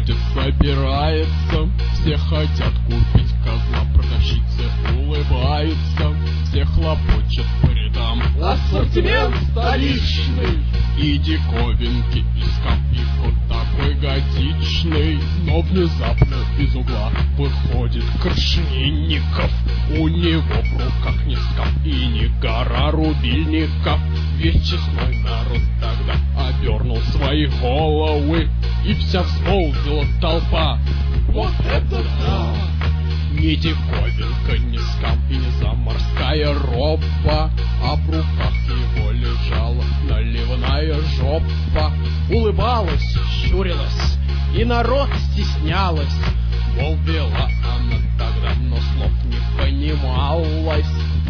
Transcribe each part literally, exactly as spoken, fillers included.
Дед собирается, все хотят купить козла, продавщица улыбается, все хлопочет по рядам. Ассортимент столичный и диковинки из копейку такой готичный. Но внезапно из угла выходит Крашенинников. У него в руках не скап и не гора рубильников. Весь честной народ тогда обернул свои головы, и вся взволнила толпа. Вот это да! Не диковинка, не скам и не заморская роба, а в руках его лежала наливная жопа. Улыбалась, щурилась, и народ стеснялась, мол, вела она тогда, но слов не понималась.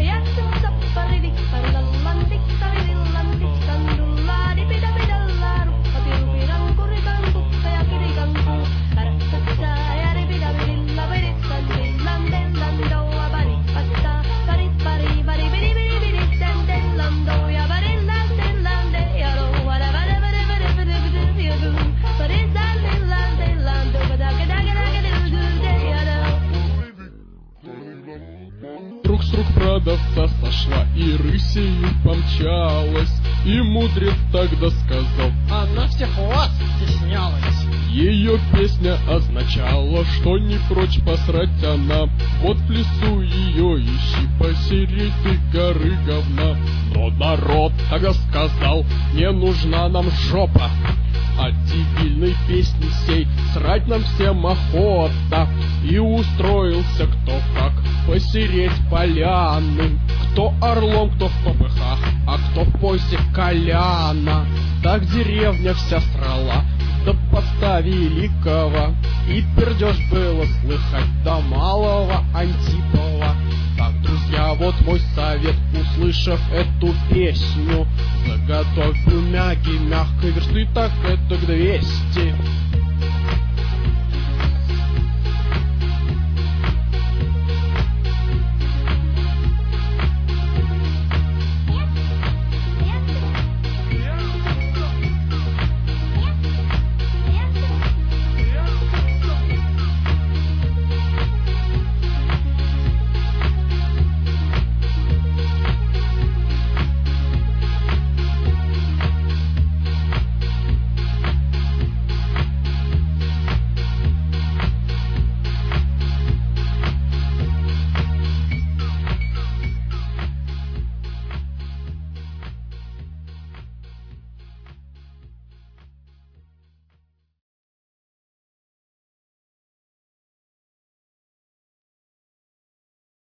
Вдруг с рук продавца сошла и рысью помчалась, и мудрец тогда сказал: она всех вас стеснялась. Ее песня означала, что не прочь посрать она. Вот в лесу ее ищи посередине горы говна. Но народ тогда сказал: не нужна нам жопа от дебильной песни сей, срать нам всем охота. И устроился кто как посереть поляны, кто орлом, кто в попыхах, а кто в поясе Коляна. Так деревня вся срала до поста великого, и пердеж было слыхать до малого Антипова. Так, друзья, вот мой совет, услышав эту песню, заготовь бумаги мягкой версты, так это к двести.